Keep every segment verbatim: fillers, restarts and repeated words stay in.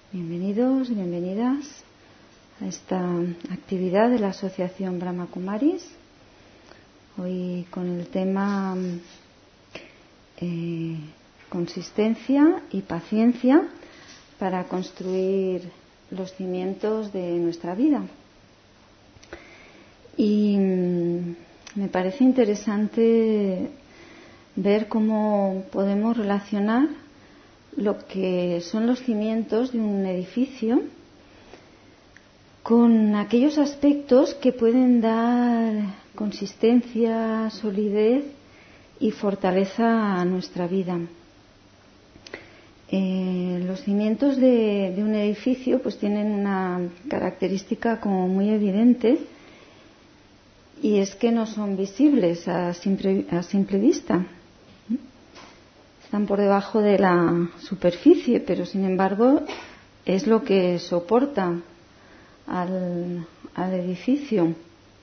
Bienvenidos y bienvenidas a esta actividad de la Asociación Brahma Kumaris. Hoy con el tema eh, consistencia y paciencia para construir los cimientos de nuestra vida. Y mm, me parece interesante ver cómo podemos relacionar lo que son los cimientos de un edificio con aquellos aspectos que pueden dar consistencia, solidez y fortaleza a nuestra vida. Eh, los cimientos de, de un edificio pues tienen una característica como muy evidente, y es que no son visibles a simple, a simple vista. Están por debajo de la superficie, pero sin embargo es lo que soporta al, al edificio.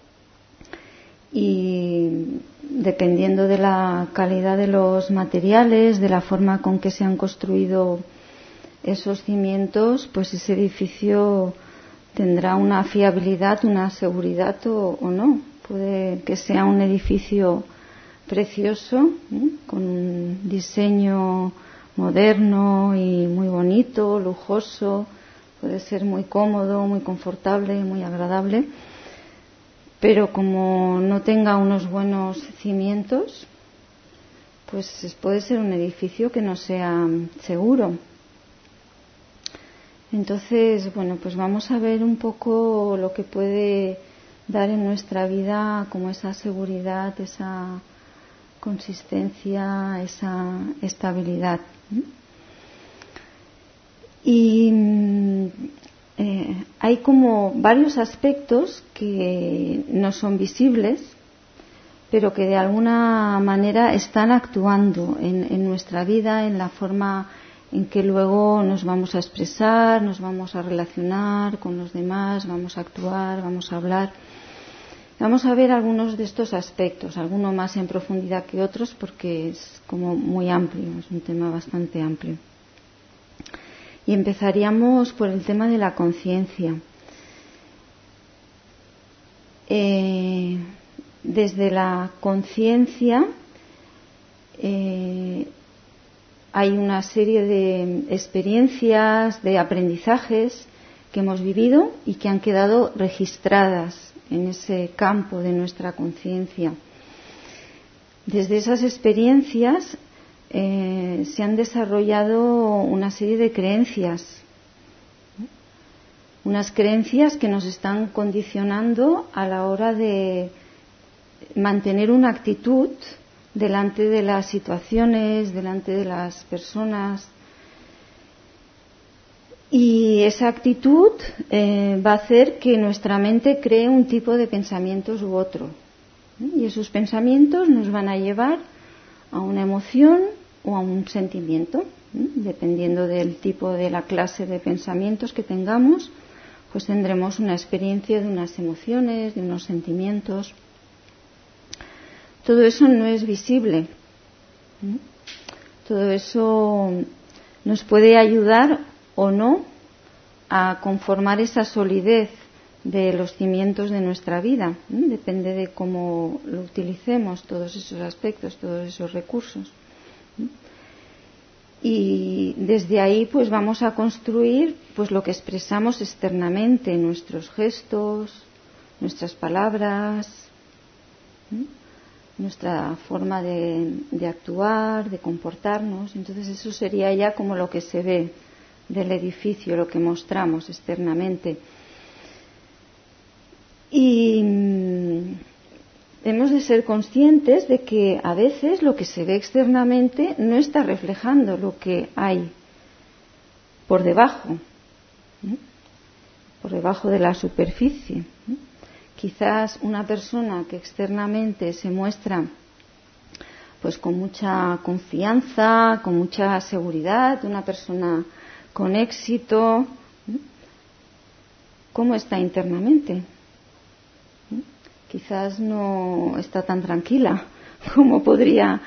Y dependiendo de la calidad de los materiales, de la forma con que se han construido esos cimientos, pues ese edificio tendrá una fiabilidad, una seguridad o, o no. Puede que sea un edificio precioso, ¿eh? Con un diseño moderno y muy bonito, lujoso, puede ser muy cómodo, muy confortable, muy agradable, pero como no tenga unos buenos cimientos, pues puede ser un edificio que no sea seguro. Entonces, bueno, pues vamos a ver un poco lo que puede dar en nuestra vida como esa seguridad, esa consistencia, esa estabilidad. Y eh, hay como varios aspectos que no son visibles, pero que de alguna manera están actuando en, en nuestra vida, en la forma en que luego nos vamos a expresar, nos vamos a relacionar con los demás, vamos a actuar, vamos a hablar. Vamos a ver algunos de estos aspectos, algunos más en profundidad que otros, porque es como muy amplio, es un tema bastante amplio. Y empezaríamos por el tema de la conciencia. Eh, desde la conciencia eh, hay una serie de experiencias, de aprendizajes que hemos vivido y que han quedado registradas en ese campo de nuestra conciencia. Desde esas experiencias eh, se han desarrollado una serie de creencias, unas creencias que nos están condicionando a la hora de mantener una actitud delante de las situaciones, delante de las personas. Y esa actitud eh, va a hacer que nuestra mente cree un tipo de pensamientos u otro. ¿eh? Y esos pensamientos nos van a llevar a una emoción o a un sentimiento. ¿eh? Dependiendo del tipo de la clase de pensamientos que tengamos, pues tendremos una experiencia de unas emociones, de unos sentimientos. Todo eso no es visible. ¿eh? Todo eso nos puede ayudar o no a conformar esa solidez de los cimientos de nuestra vida. ¿eh? Depende de cómo lo utilicemos, todos esos aspectos, todos esos recursos. ¿eh? Y desde ahí pues vamos a construir pues lo que expresamos externamente, nuestros gestos, nuestras palabras, ¿eh? nuestra forma de, de actuar, de comportarnos. Entonces eso sería ya como lo que se ve del edificio, lo que mostramos externamente. Y mm, hemos de ser conscientes de que a veces lo que se ve externamente no está reflejando lo que hay por debajo, ¿eh? por debajo de la superficie. ¿eh? Quizás una persona que externamente se muestra pues con mucha confianza, con mucha seguridad, una persona con éxito, ¿cómo está internamente? ¿Eh? Quizás no está tan tranquila como podría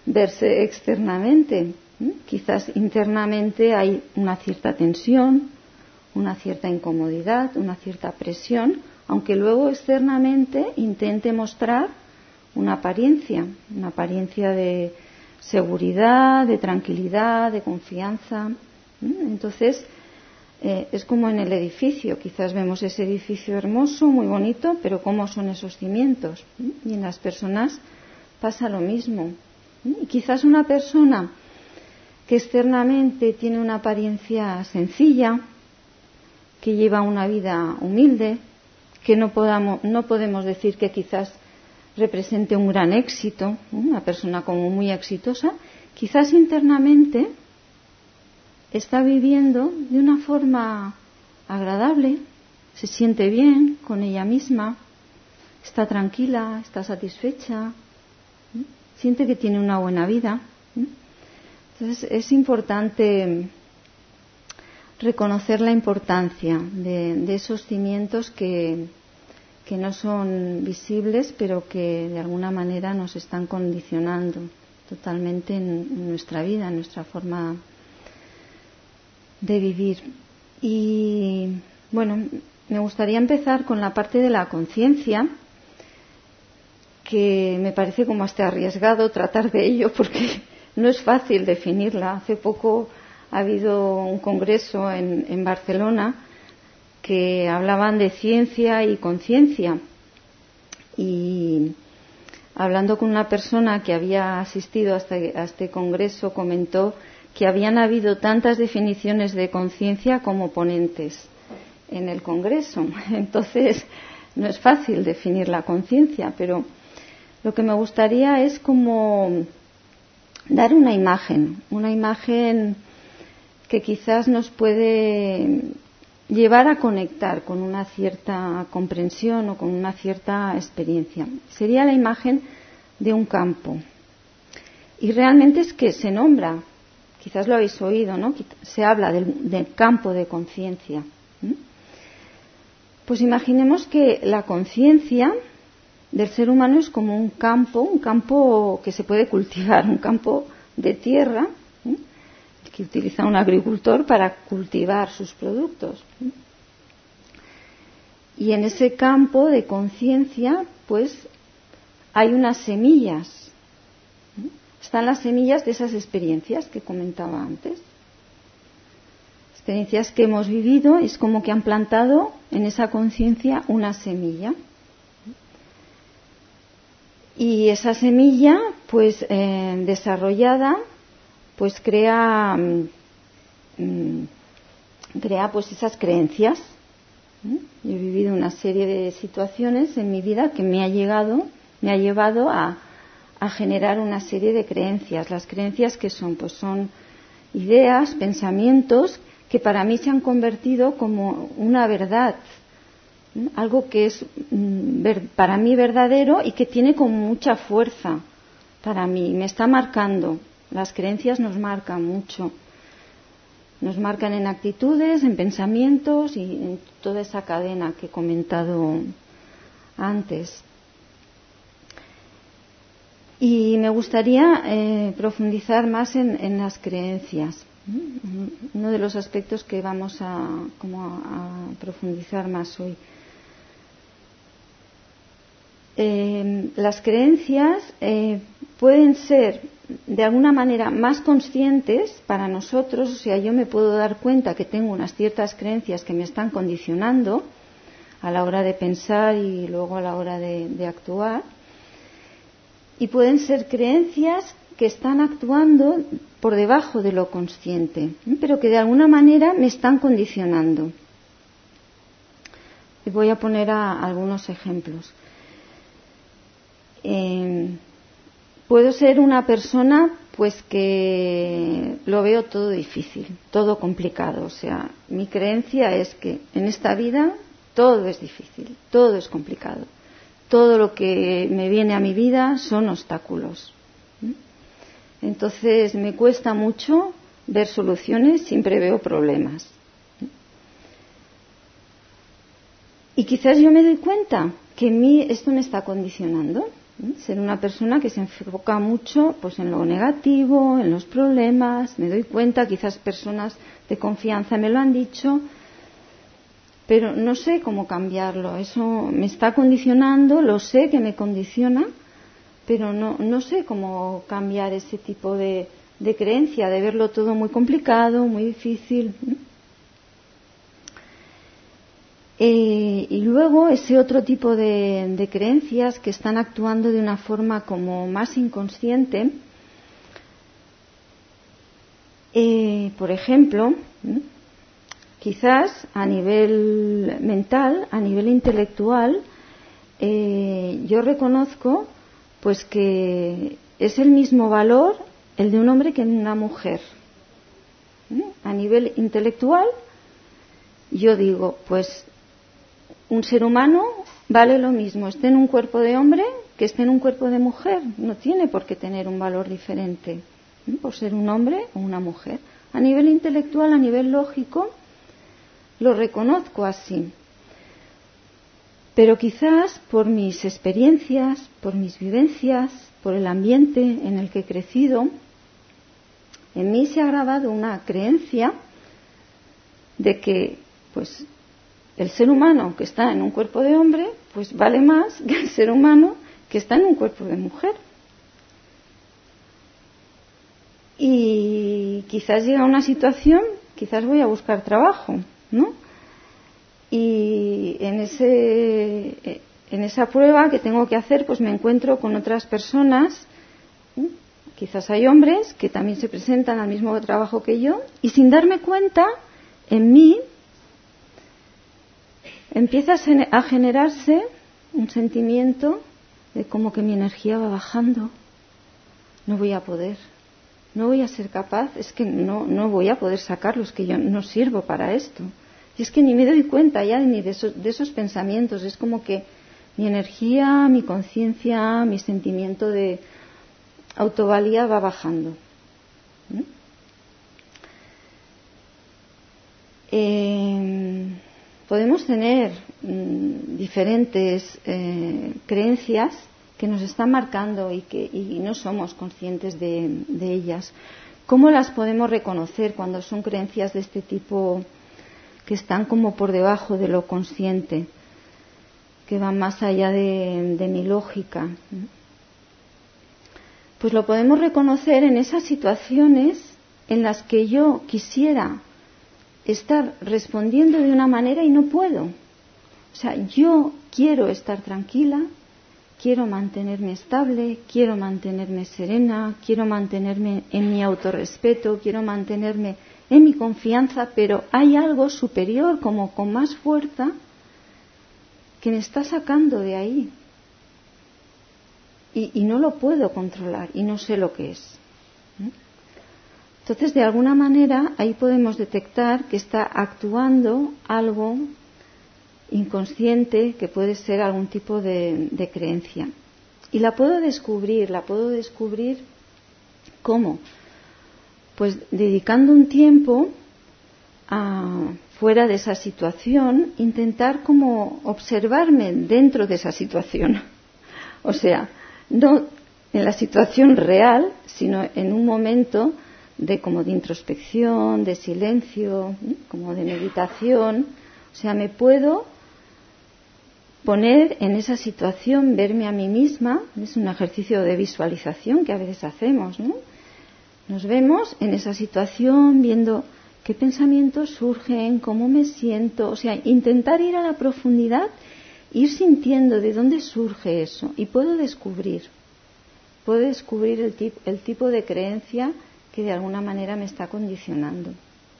verse externamente. ¿Eh? Quizás internamente hay una cierta tensión, una cierta incomodidad, una cierta presión, aunque luego externamente intente mostrar una apariencia, una apariencia de seguridad, de tranquilidad, de confianza. Entonces, eh, es como en el edificio. Quizás vemos ese edificio hermoso, muy bonito, pero ¿cómo son esos cimientos? Y en las personas pasa lo mismo. Y quizás una persona que externamente tiene una apariencia sencilla, que lleva una vida humilde, que no podamos, no podemos decir que quizás represente un gran éxito, una persona como muy exitosa, quizás internamente está viviendo de una forma agradable, se siente bien con ella misma, está tranquila, está satisfecha, siente que tiene una buena vida. Entonces es importante reconocer la importancia de, de esos cimientos que, que no son visibles, pero que de alguna manera nos están condicionando totalmente en, en nuestra vida, en nuestra forma de vivir. Y bueno, me gustaría empezar con la parte de la conciencia, que me parece como hasta arriesgado tratar de ello porque no es fácil definirla. Hace poco ha habido un congreso en, en Barcelona que hablaban de ciencia y conciencia, y hablando con una persona que había asistido a este, a este congreso, comentó que habían habido tantas definiciones de conciencia como ponentes en el congreso. Entonces no es fácil definir la conciencia, pero lo que me gustaría es como dar una imagen, una imagen que quizás nos puede llevar a conectar con una cierta comprensión o con una cierta experiencia. Sería la imagen de un campo. Y realmente es que se nombra, quizás lo habéis oído, ¿no? Se habla del, del campo de conciencia. ¿Mm? Pues imaginemos que la conciencia del ser humano es como un campo, un campo que se puede cultivar, un campo de tierra, ¿eh? que utiliza un agricultor para cultivar sus productos. ¿eh? Y en ese campo de conciencia, pues, hay unas semillas. ¿eh? Están las semillas de esas experiencias que comentaba antes. Experiencias que hemos vivido, es como que han plantado en esa conciencia una semilla. Y esa semilla, pues eh, desarrollada, pues crea, mm, crea pues esas creencias. ¿Eh? Yo he vivido una serie de situaciones en mi vida que me ha llegado, me ha llevado a, a generar una serie de creencias. Las creencias que son, pues son ideas, pensamientos que para mí se han convertido como una verdad. Algo que es para mí verdadero y que tiene como mucha fuerza para mí, me está marcando. Las creencias nos marcan mucho, nos marcan en actitudes, en pensamientos y en toda esa cadena que he comentado antes. Y me gustaría eh, profundizar más en, en las creencias. Uno de los aspectos que vamos a, como a, a profundizar más hoy. Eh, las creencias eh, pueden ser de alguna manera más conscientes para nosotros, o sea, yo me puedo dar cuenta que tengo unas ciertas creencias que me están condicionando a la hora de pensar y luego a la hora de, de actuar, y pueden ser creencias que están actuando por debajo de lo consciente, ¿eh? pero que de alguna manera me están condicionando. Y voy a poner a, algunos ejemplos. Eh, puedo ser una persona pues que lo veo todo difícil, todo complicado, o sea, mi creencia es que en esta vida todo es difícil, todo es complicado, todo lo que me viene a mi vida son obstáculos. Entonces me cuesta mucho ver soluciones, siempre veo problemas. Y quizás yo me doy cuenta que en mí esto me está condicionando. ¿eh? Ser una persona que se enfoca mucho pues en lo negativo, en los problemas. Me doy cuenta, quizás personas de confianza me lo han dicho, pero no sé cómo cambiarlo. Eso me está condicionando, lo sé que me condiciona, pero no, no sé cómo cambiar ese tipo de, de creencia, de verlo todo muy complicado, muy difícil. Eh, y luego ese otro tipo de, de creencias que están actuando de una forma como más inconsciente, eh, por ejemplo, ¿eh? quizás a nivel mental, a nivel intelectual, eh, yo reconozco pues que es el mismo valor el de un hombre que en una mujer. ¿Eh? A nivel intelectual, yo digo, pues un ser humano vale lo mismo, esté en un cuerpo de hombre que esté en un cuerpo de mujer. No tiene por qué tener un valor diferente, ¿eh? por ser un hombre o una mujer. A nivel intelectual, a nivel lógico, lo reconozco así. Pero quizás por mis experiencias, por mis vivencias, por el ambiente en el que he crecido, en mí se ha grabado una creencia de que, pues, el ser humano que está en un cuerpo de hombre, pues vale más que el ser humano que está en un cuerpo de mujer. Y quizás llega una situación, quizás voy a buscar trabajo, ¿no? Y en ese, en esa prueba que tengo que hacer, pues me encuentro con otras personas, ¿eh? Quizás hay hombres que también se presentan al mismo trabajo que yo, y sin darme cuenta, en mí empieza a generarse un sentimiento de como que mi energía va bajando. No voy a poder, no voy a ser capaz, es que no, no voy a poder sacarlo, es que yo no sirvo para esto. Y es que ni me doy cuenta ya ni de esos, de esos pensamientos, es como que mi energía, mi conciencia, mi sentimiento de autovalía va bajando. ¿Mm? Eh, podemos tener mm, diferentes eh, creencias que nos están marcando y que y no somos conscientes de, de ellas. ¿Cómo las podemos reconocer cuando son creencias de este tipo que están como por debajo de lo consciente, que van más allá de, de mi lógica? Pues lo podemos reconocer en esas situaciones en las que yo quisiera estar respondiendo de una manera y no puedo. O sea, yo quiero estar tranquila, quiero mantenerme estable, quiero mantenerme serena, quiero mantenerme en mi autorrespeto, quiero mantenerme en mi confianza, pero hay algo superior, como con más fuerza, que me está sacando de ahí. Y, y no lo puedo controlar y no sé lo que es. ¿Eh? Entonces, de alguna manera, ahí podemos detectar que está actuando algo inconsciente, que puede ser algún tipo de, de creencia. Y la puedo descubrir, la puedo descubrir ¿cómo? Pues dedicando un tiempo a, fuera de esa situación, intentar como observarme dentro de esa situación. O sea, no en la situación real, sino en un momento de como de introspección, de silencio, ¿eh? como de meditación. O sea, me puedo poner en esa situación, verme a mí misma. Es un ejercicio de visualización que a veces hacemos, ¿no? Nos vemos en esa situación, viendo qué pensamientos surgen, cómo me siento. O sea, intentar ir a la profundidad, ir sintiendo de dónde surge eso. Y puedo descubrir, puedo descubrir el, tip, el tipo de creencia que de alguna manera me está condicionando.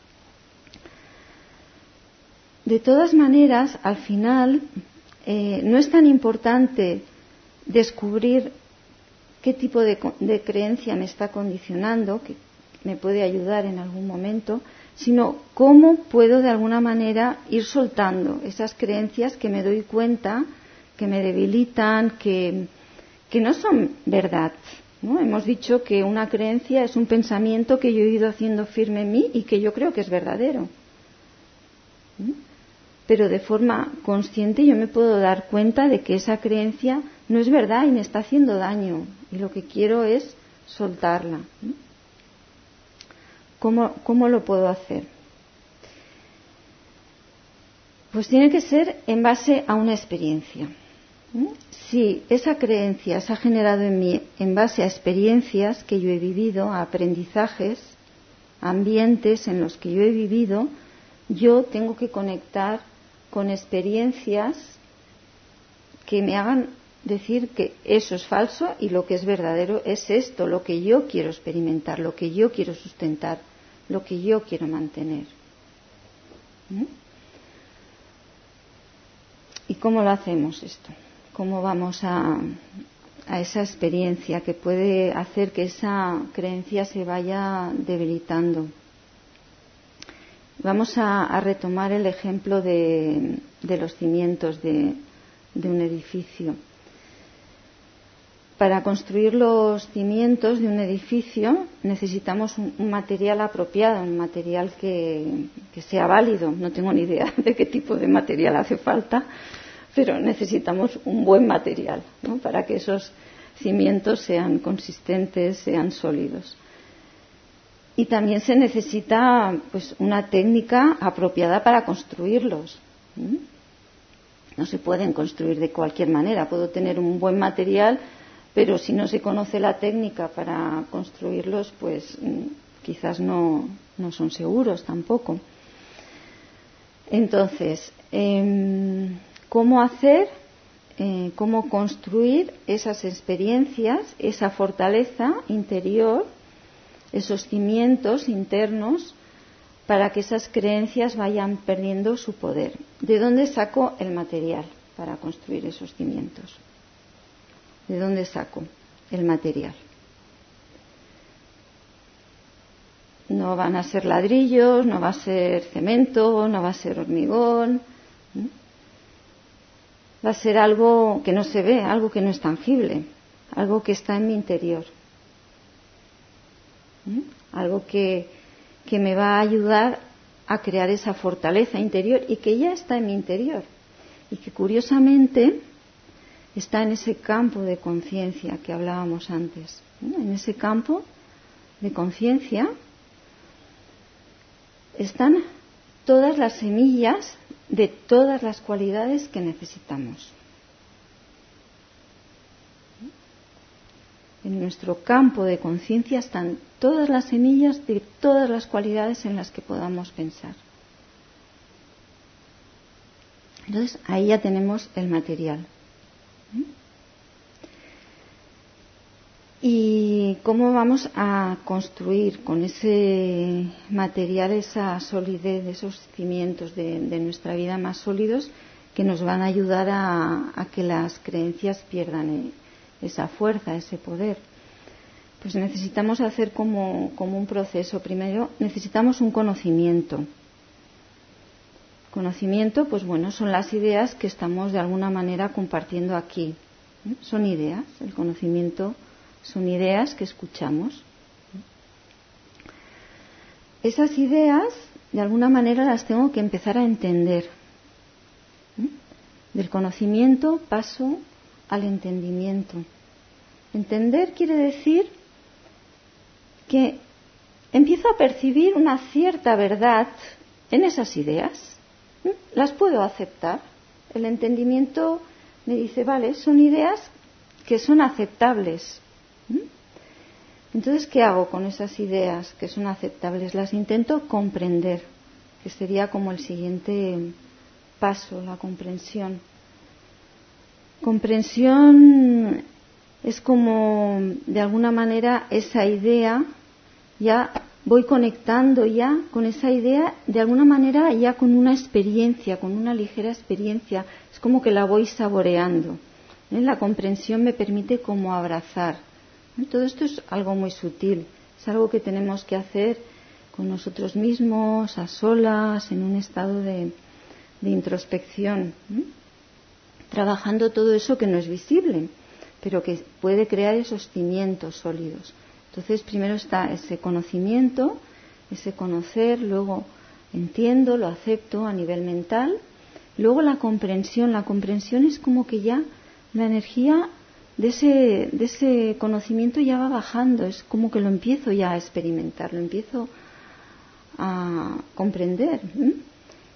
De todas maneras, al final, eh, no es tan importante descubrir qué tipo de, de creencia me está condicionando, que me puede ayudar en algún momento, sino cómo puedo de alguna manera ir soltando esas creencias que me doy cuenta, que me debilitan, que, que no son verdad, ¿no? Hemos dicho que una creencia es un pensamiento que yo he ido haciendo firme en mí y que yo creo que es verdadero. ¿Sí? Pero de forma consciente yo me puedo dar cuenta de que esa creencia no es verdad y me está haciendo daño. Y lo que quiero es soltarla. ¿Sí? ¿Cómo, cómo lo puedo hacer? Pues tiene que ser en base a una experiencia. Si esa creencia se ha generado en mí en base a experiencias que yo he vivido, a aprendizajes, a ambientes en los que yo he vivido, yo tengo que conectar con experiencias que me hagan decir que eso es falso y lo que es verdadero es esto, lo que yo quiero experimentar, lo que yo quiero sustentar, lo que yo quiero mantener. ¿Mm? ¿Y cómo lo hacemos esto? ¿Cómo vamos a, a esa experiencia que puede hacer que esa creencia se vaya debilitando? Vamos a, a retomar el ejemplo de, de los cimientos de, de un edificio. Para construir los cimientos de un edificio necesitamos un, un material apropiado, un material que, que sea válido. No tengo ni idea de qué tipo de material hace falta, pero necesitamos un buen material, ¿no?, para que esos cimientos sean consistentes, sean sólidos. Y también se necesita, pues, una técnica apropiada para construirlos. ¿Mm? No se pueden construir de cualquier manera. Puedo tener un buen material, pero si no se conoce la técnica para construirlos, pues quizás no, no son seguros tampoco. Entonces, eh, ¿cómo hacer, eh, cómo construir esas experiencias, esa fortaleza interior, esos cimientos internos, para que esas creencias vayan perdiendo su poder? ¿De dónde saco el material para construir esos cimientos? ¿De dónde saco el material? No van a ser ladrillos, no va a ser cemento, no va a ser hormigón. ¿Mm? Va a ser algo que no se ve, algo que no es tangible, algo que está en mi interior. ¿Mm? Algo que, que me va a ayudar a crear esa fortaleza interior y que ya está en mi interior. Y que curiosamente está en ese campo de conciencia que hablábamos antes, ¿no? En ese campo de conciencia están todas las semillas de todas las cualidades que necesitamos. En nuestro campo de conciencia están todas las semillas de todas las cualidades en las que podamos pensar. Entonces, ahí ya tenemos el material. ¿Y cómo vamos a construir con ese material esa solidez, esos cimientos de, de nuestra vida más sólidos que nos van a ayudar a, a que las creencias pierdan esa fuerza, ese poder? Pues necesitamos hacer como, como un proceso. Primero necesitamos un conocimiento. Conocimiento, pues bueno, son las ideas que estamos de alguna manera compartiendo aquí. ¿Eh? Son ideas, el conocimiento son ideas que escuchamos. Esas ideas, de alguna manera, las tengo que empezar a entender. ¿Eh? Del conocimiento paso al entendimiento. Entender quiere decir que empiezo a percibir una cierta verdad en esas ideas. ¿Eh? Las puedo aceptar. El entendimiento me dice, vale, son ideas que son aceptables. ¿Eh? Entonces, ¿qué hago con esas ideas que son aceptables? Las intento comprender, que sería como el siguiente paso, la comprensión. Comprensión es como, de alguna manera, esa idea, ya voy conectando ya con esa idea, de alguna manera ya con una experiencia, con una ligera experiencia. Es como que la voy saboreando. ¿Eh? La comprensión me permite como abrazar. ¿Eh? Todo esto es algo muy sutil, es algo que tenemos que hacer con nosotros mismos, a solas, en un estado de, de introspección, ¿eh? Trabajando todo eso que no es visible, pero que puede crear esos cimientos sólidos. Entonces, primero está ese conocimiento, ese conocer, luego entiendo, lo acepto a nivel mental, luego la comprensión. La comprensión es como que ya la energía de ese, de ese conocimiento ya va bajando, es como que lo empiezo ya a experimentar, lo empiezo a comprender. ¿eh?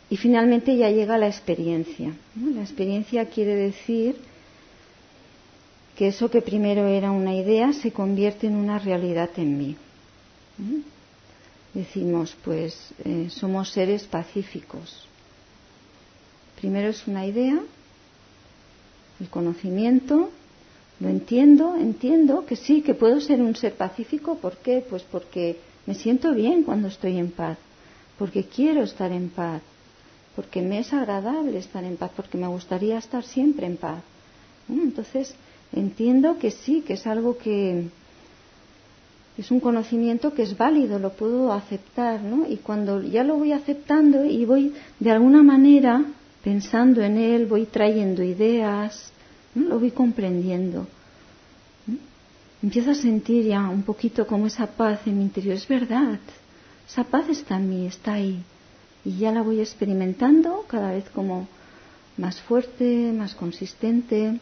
y finalmente ya llega la experiencia, ¿no? La experiencia quiere decir que eso que primero era una idea se convierte en una realidad en mí. ¿Mm? Decimos, pues eh, somos seres pacíficos. Primero es una idea, el conocimiento, lo entiendo, entiendo que sí, que puedo ser un ser pacífico. ¿Por qué? Pues porque me siento bien cuando estoy en paz, porque quiero estar en paz, porque me es agradable estar en paz, porque me gustaría estar siempre en paz. ¿Mm? Entonces, entiendo que sí, que es algo que es un conocimiento que es válido, lo puedo aceptar, ¿no? Y cuando ya lo voy aceptando y voy de alguna manera pensando en él, voy trayendo ideas, ¿no? Lo voy comprendiendo. ¿No? Empiezo a sentir ya un poquito como esa paz en mi interior. Es verdad, esa paz está en mí, está ahí. Y ya la voy experimentando cada vez como más fuerte, más consistente.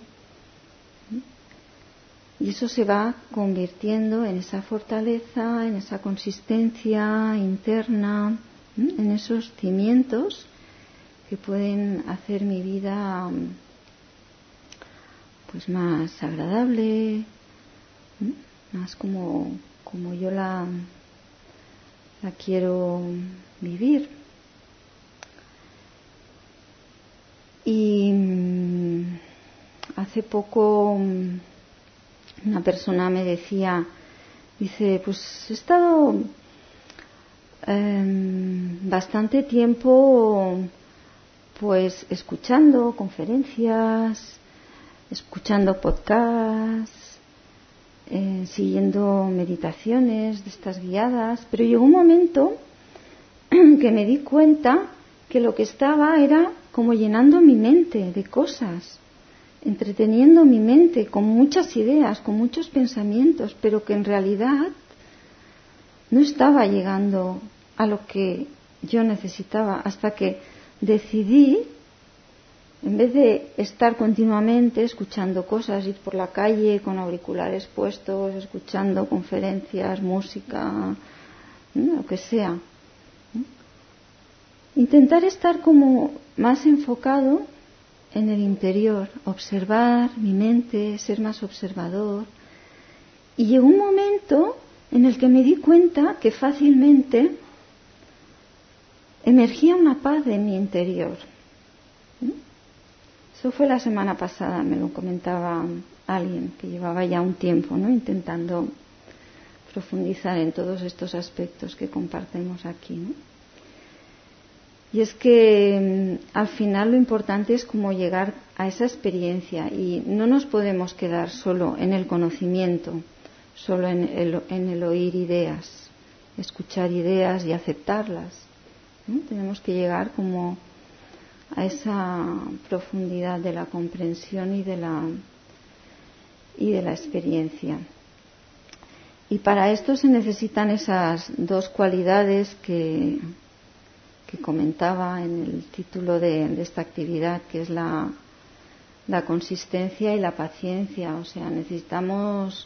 Y eso se va convirtiendo en esa fortaleza, en esa consistencia interna, ¿eh? En esos cimientos que pueden hacer mi vida pues más agradable, ¿eh? Más como, como yo la, la quiero vivir. Y hace poco una persona me decía, dice, pues he estado eh, bastante tiempo pues escuchando conferencias, escuchando podcasts, eh, siguiendo meditaciones de estas guiadas, pero llegó un momento que me di cuenta que lo que estaba era como llenando mi mente de cosas, entreteniendo mi mente con muchas ideas, con muchos pensamientos, pero que en realidad no estaba llegando a lo que yo necesitaba, hasta que decidí, en vez de estar continuamente escuchando cosas, ir por la calle con auriculares puestos, escuchando conferencias, música, ¿no? Lo que sea, ¿no? Intentar estar como más enfocado en el interior, observar mi mente, ser más observador. Y llegó un momento en el que me di cuenta que fácilmente emergía una paz de mi interior. ¿Mm? Eso fue la semana pasada, me lo comentaba alguien que llevaba ya un tiempo, ¿no? Intentando profundizar en todos estos aspectos que compartimos aquí, ¿no? Y es que al final lo importante es cómo llegar a esa experiencia, y no nos podemos quedar solo en el conocimiento, solo en el, en el oír ideas, escuchar ideas y aceptarlas, ¿no? Tenemos que llegar como a esa profundidad de la comprensión y de la, y de la experiencia. Y para esto se necesitan esas dos cualidades que que comentaba en el título de, de esta actividad, que es la, la consistencia y la paciencia. O sea, necesitamos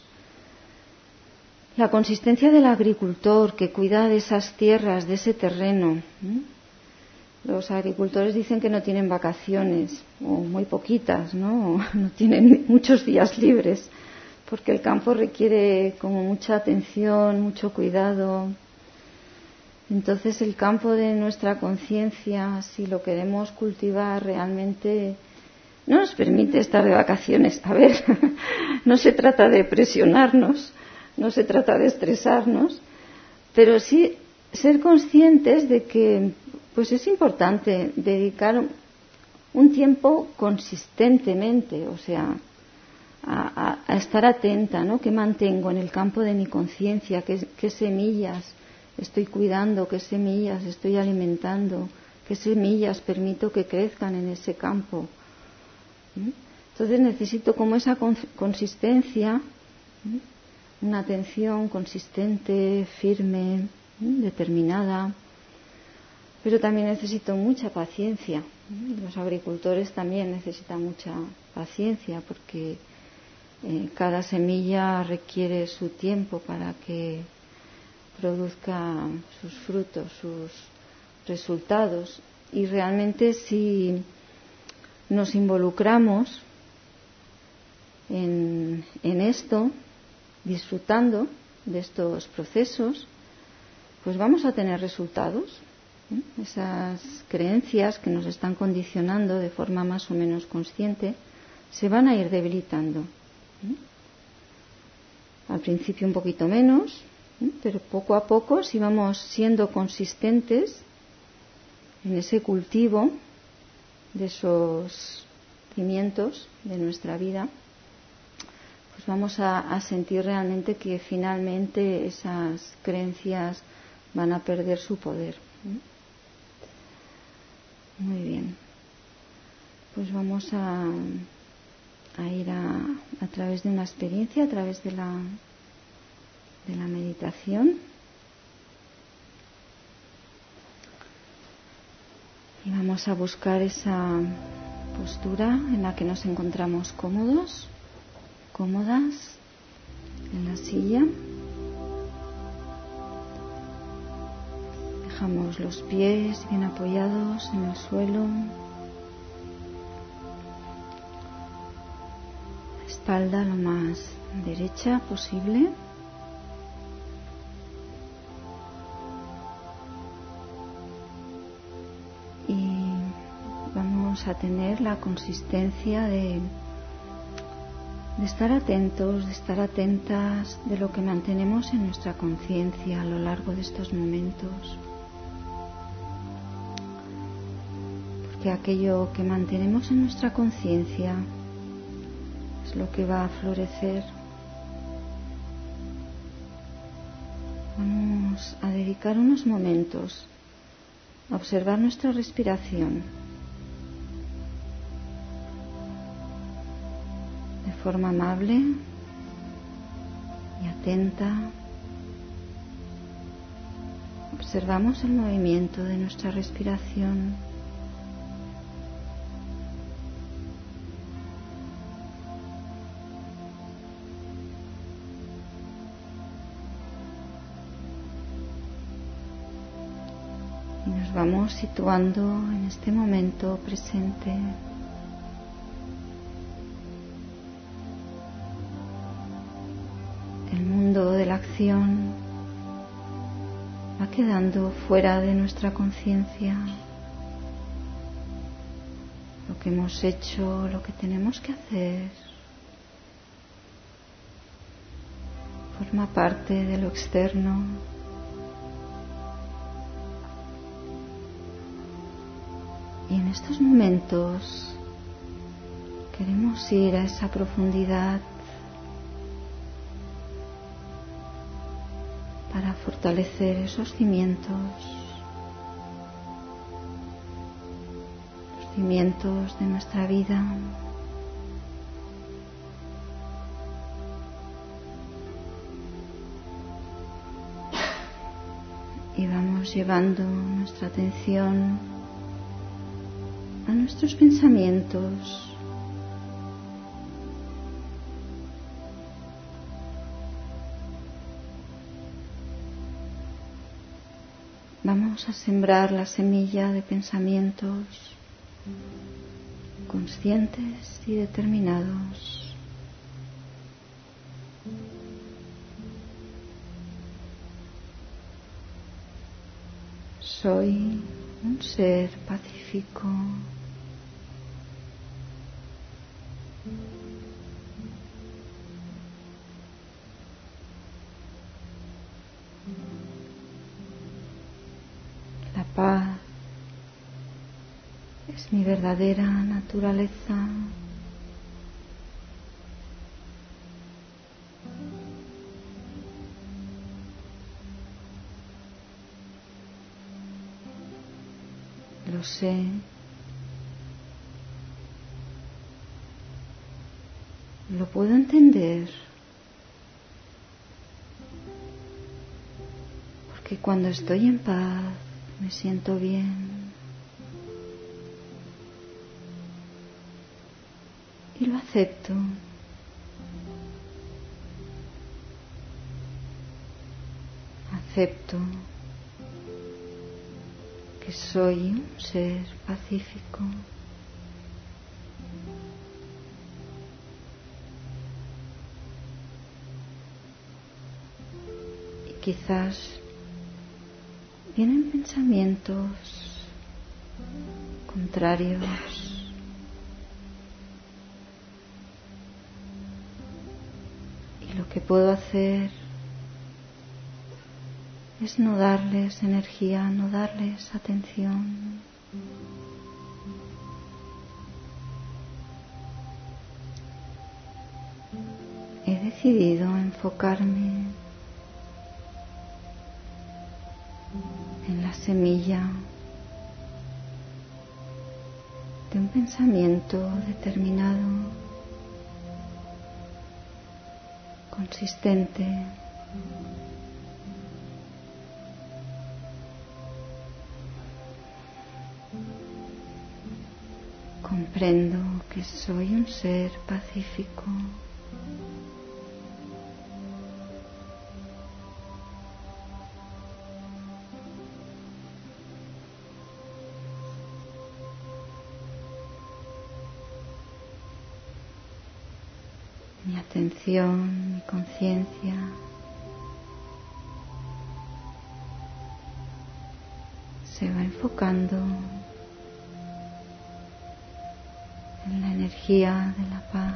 la consistencia del agricultor que cuida de esas tierras, de ese terreno. ¿eh? Los agricultores dicen que no tienen vacaciones, o muy poquitas, ¿no? No tienen muchos días libres, porque el campo requiere como mucha atención, mucho cuidado. Entonces el campo de nuestra conciencia, si lo queremos cultivar realmente, no nos permite estar de vacaciones. A ver, no se trata de presionarnos, no se trata de estresarnos, pero sí ser conscientes de que pues es importante dedicar un tiempo consistentemente, o sea, a, a, a estar atenta, ¿no? ¿Qué mantengo en el campo de mi conciencia? ¿Qué, qué semillas estoy cuidando? ¿Qué semillas estoy alimentando? ¿Qué semillas permito que crezcan en ese campo? ¿Mm? Entonces necesito como esa consistencia, ¿Mm? Una atención consistente, firme, ¿Mm? determinada, pero también necesito mucha paciencia. ¿Mm? Los agricultores también necesitan mucha paciencia, porque eh, cada semilla requiere su tiempo para que produzca sus frutos, sus resultados, Y realmente si nos involucramos en, en esto, disfrutando de estos procesos, pues vamos a tener resultados. ¿eh? Esas creencias que nos están condicionando de forma más o menos consciente se van a ir debilitando. ¿eh? Al principio un poquito menos, ¿eh? pero poco a poco, si vamos siendo consistentes en ese cultivo de esos cimientos de nuestra vida, pues vamos a, a sentir realmente que finalmente esas creencias van a perder su poder. ¿eh? Muy bien. Pues vamos a, a ir a, a través de una experiencia, a través de la, de la meditación. Y vamos a buscar esa postura en la que nos encontramos cómodos, cómodas, en la silla. Dejamos los pies bien apoyados en el suelo, la espalda lo más derecha posible. A tener la consistencia de, de estar atentos, de estar atentas de lo que mantenemos en nuestra conciencia a lo largo de estos momentos. Porque aquello que mantenemos en nuestra conciencia es lo que va a florecer. Vamos a dedicar unos momentos a observar nuestra respiración de forma amable y atenta. Observamos el movimiento de nuestra respiración. Y nos vamos situando en este momento presente. El mundo de la acción va quedando fuera de nuestra conciencia. Lo que hemos hecho, lo que tenemos que hacer, forma parte de lo externo. Y en estos momentos queremos ir a esa profundidad para fortalecer esos cimientos, los cimientos de nuestra vida. Y vamos llevando nuestra atención a nuestros pensamientos. Vamos a sembrar la semilla de pensamientos conscientes y determinados. Soy un ser pacífico. La paz es mi verdadera naturaleza. Lo sé. Lo puedo entender. Porque cuando estoy en paz me siento bien. Y lo acepto. Acepto que soy un ser pacífico. Y quizás vienen pensamientos contrarios. Y lo que puedo hacer es no darles energía, no darles atención. He decidido enfocarme en la semilla de un pensamiento determinado, consistente. Comprendo que soy un ser pacífico. Mi atención, mi conciencia se va enfocando en la energía de la paz.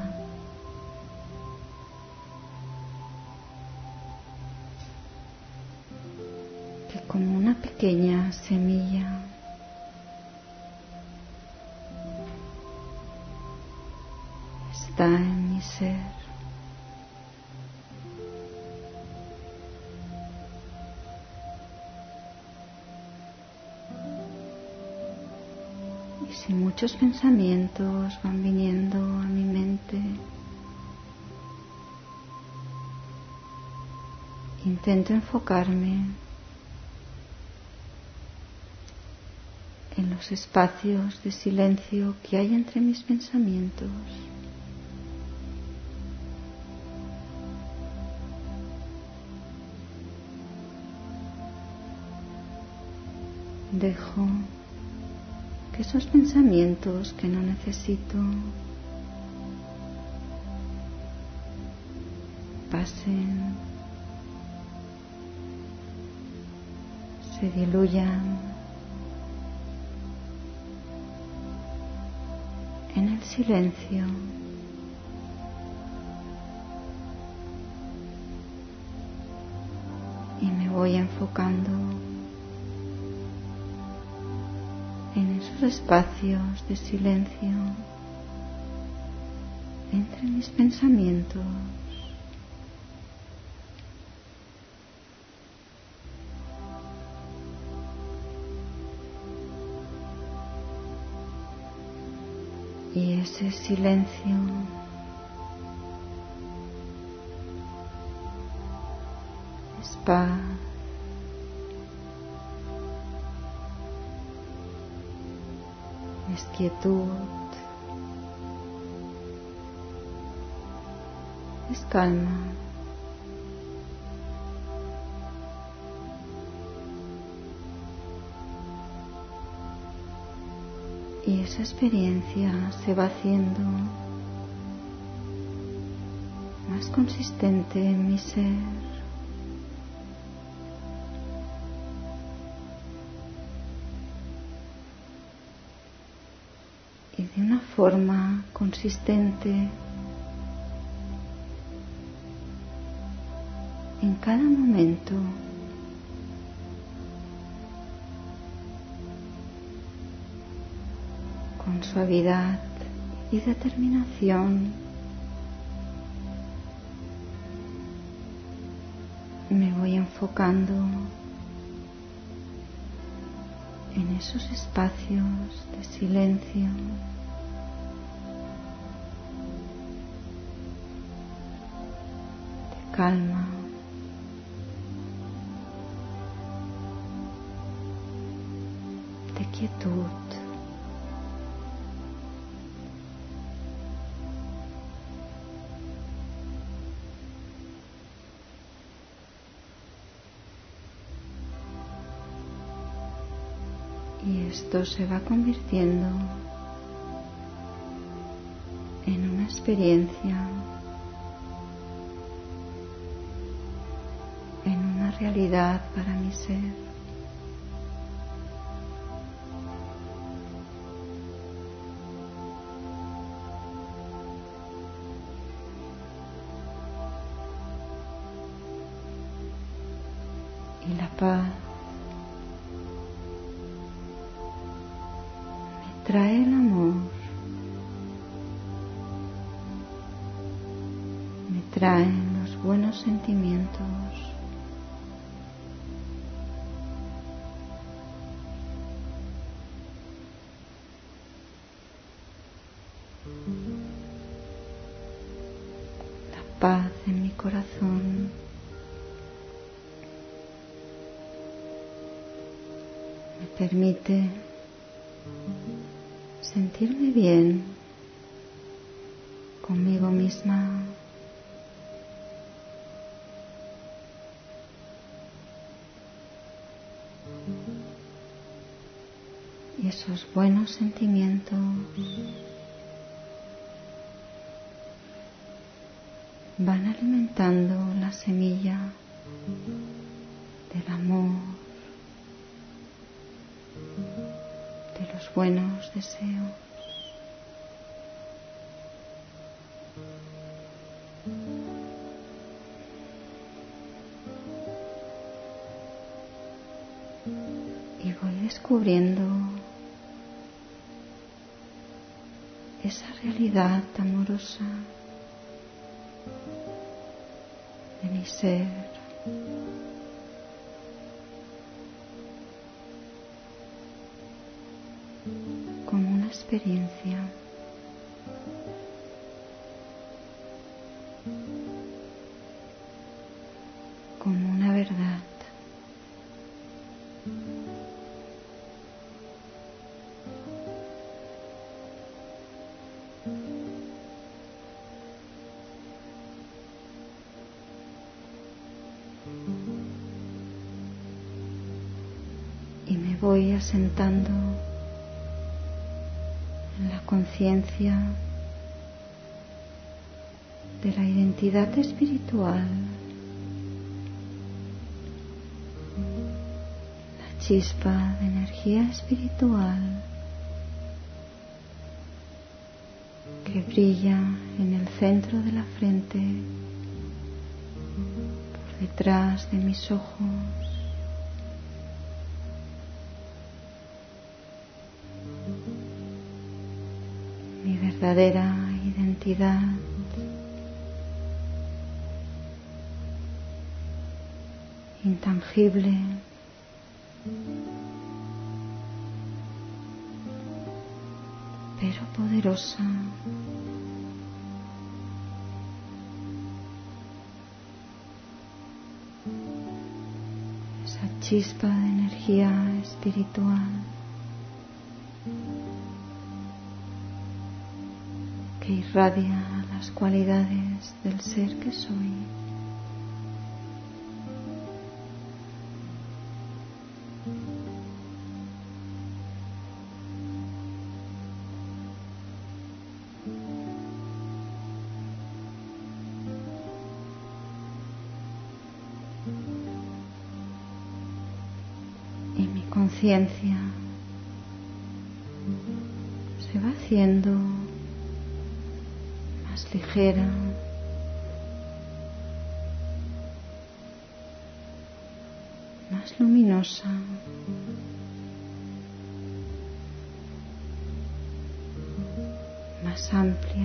Que como una pequeña semilla está en mi ser. Y si muchos pensamientos van viniendo a mi mente, intento enfocarme en los espacios de silencio que hay entre mis pensamientos. Dejo que esos pensamientos que no necesito pasen, se diluyan en el silencio. Y me voy enfocando en esos espacios de silencio entre mis pensamientos. Y ese silencio es paz. Es quietud, es calma. Y esa experiencia se va haciendo más consistente en mi ser. Y de una forma consistente en cada momento. Con suavidad y determinación me voy enfocando en esos espacios de silencio, de calma, de quietud. Y esto se va convirtiendo en una experiencia, en una realidad para mi ser. Y la paz me trae el amor, me traen los buenos sentimientos, la paz en mi corazón. Me permite sentirme bien conmigo misma. Y esos buenos sentimientos van alimentando la semilla del amor, de los buenos deseos. Y voy descubriendo esa realidad amorosa de mi ser. Como una experiencia. Como una verdad. Y me voy asentando en la conciencia de la identidad espiritual, la chispa de energía espiritual que brilla en el centro de la frente, por detrás de mis ojos. Mi verdadera identidad. Intangible, pero poderosa. Esa chispa de energía espiritual que irradia las cualidades del ser que soy. Y mi conciencia se va haciendo más ligera, más luminosa, más amplia.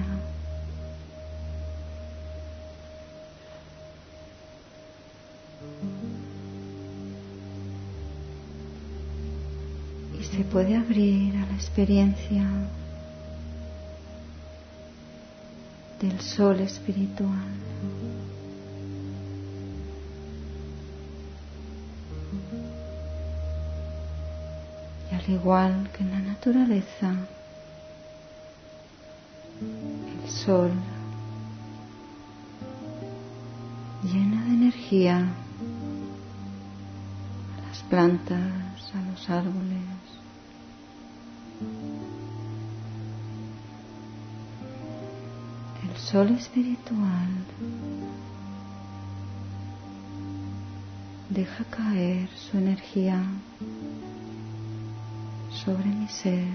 Y se puede abrir a la experiencia del sol espiritual. Y al igual que en la naturaleza, el sol llena de energía a las plantas, a los árboles, sol espiritual deja caer su energía sobre mi ser.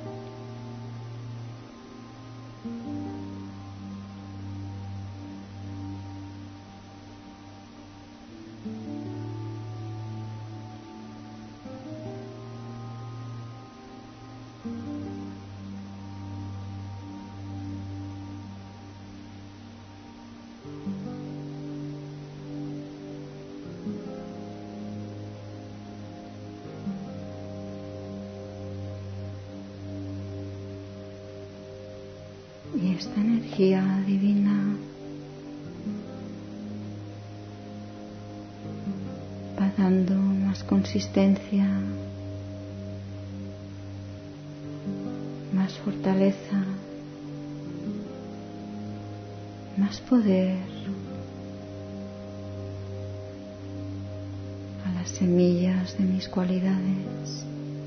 Y esta energía divina va dando más consistencia, más fortaleza, más poder a las semillas de mis cualidades.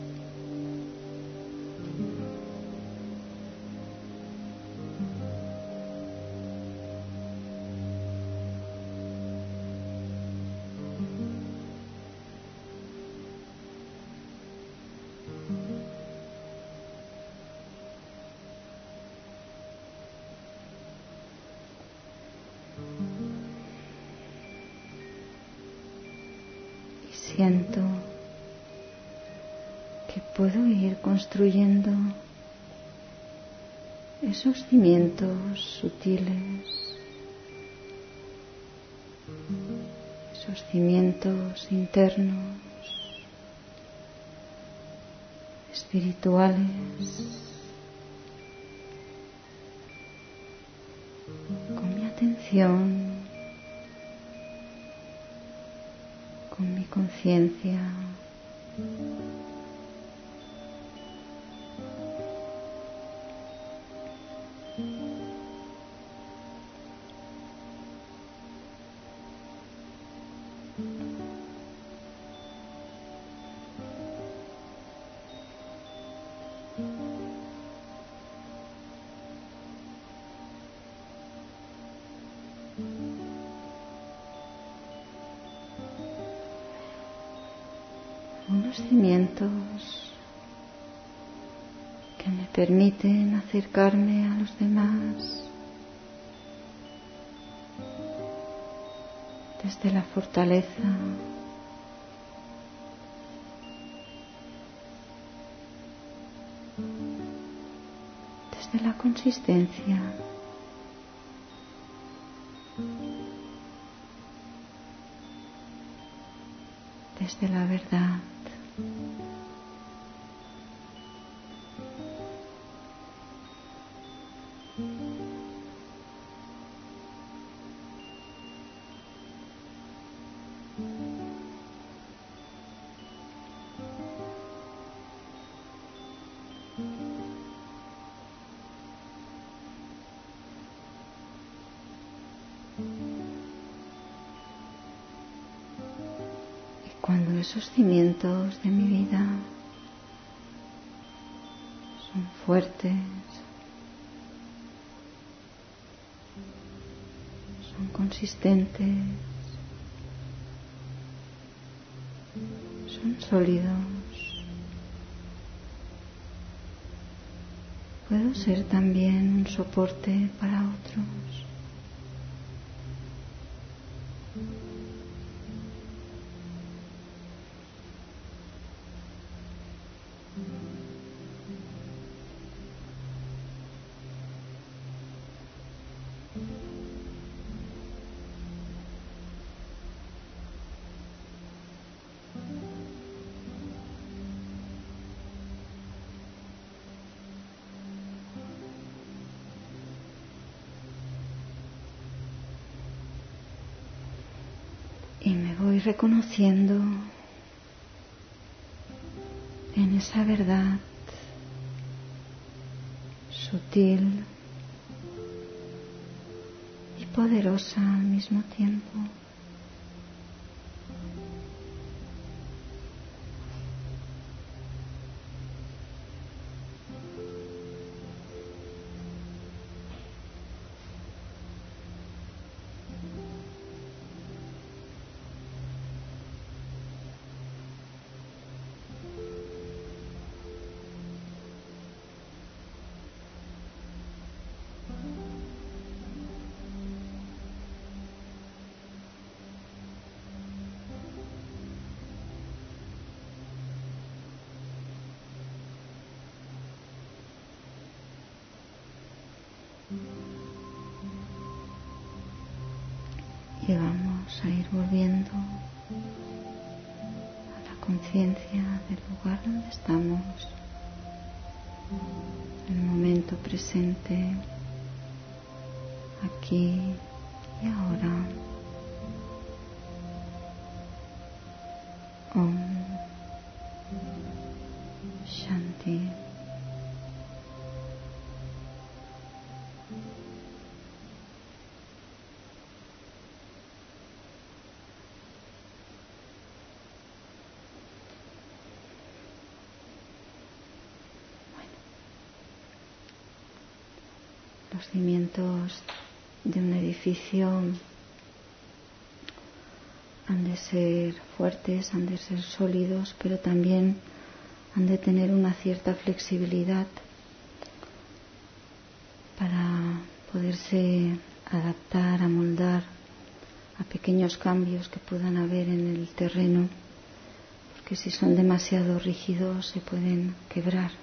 Siento que puedo ir construyendo esos cimientos sutiles, esos cimientos internos, espirituales, con mi atención, con mi conciencia. Unos cimientos que me permiten acercarme a los demás desde la fortaleza, desde la consistencia, desde la verdad. Cuando esos cimientos de mi vida son fuertes, son consistentes, son sólidos, puedo ser también un soporte para otros. Y me voy reconociendo en esa verdad sutil y poderosa al mismo tiempo. Y vamos a ir volviendo a la conciencia del lugar donde estamos, el momento presente, aquí y ahora. Om Shanti. Los cimientos de un edificio han de ser fuertes, han de ser sólidos, pero también han de tener una cierta flexibilidad para poderse adaptar, amoldar a pequeños cambios que puedan haber en el terreno, porque si son demasiado rígidos se pueden quebrar.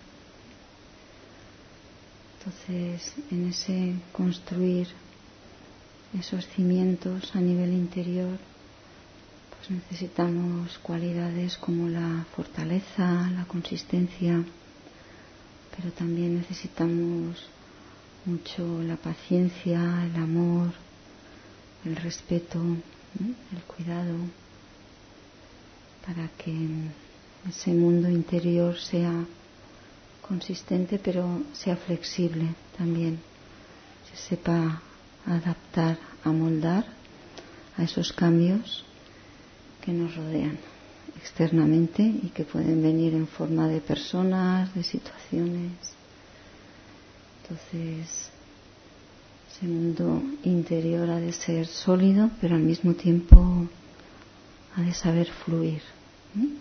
Entonces, en ese construir esos cimientos a nivel interior, pues necesitamos cualidades como la fortaleza, la consistencia, pero también necesitamos mucho la paciencia, el amor, el respeto, ¿eh? el cuidado, para que ese mundo interior sea consistente, pero sea flexible también, se sepa adaptar, amoldar a esos cambios que nos rodean externamente y que pueden venir en forma de personas, de situaciones. Entonces, ese mundo interior ha de ser sólido, pero al mismo tiempo ha de saber fluir. ¿Mm?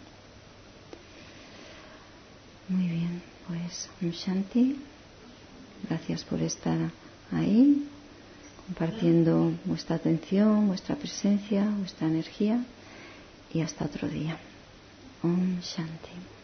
Muy bien, pues un Shanti. Gracias por estar ahí, compartiendo vuestra atención, vuestra presencia, vuestra energía, y hasta otro día. Om Shanti.